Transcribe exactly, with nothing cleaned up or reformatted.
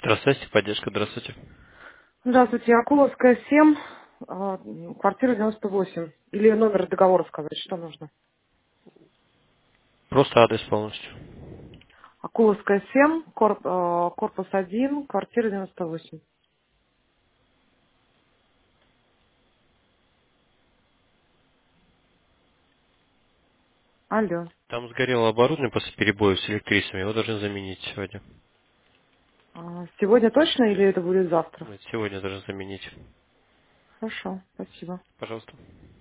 Здравствуйте, поддержка, здравствуйте. Здравствуйте, Акуловская, семь, а, квартира девяносто восемь. Или номер договора сказать, что нужно? Просто адрес полностью. Акуловская, семь, корп- а, корпус один, квартира девяносто восемь. Алло. Там сгорело оборудование после перебоев с электричеством, его должны заменить сегодня. А, Сегодня точно или это будет завтра? Нет, сегодня должны заменить. Хорошо, спасибо. Пожалуйста.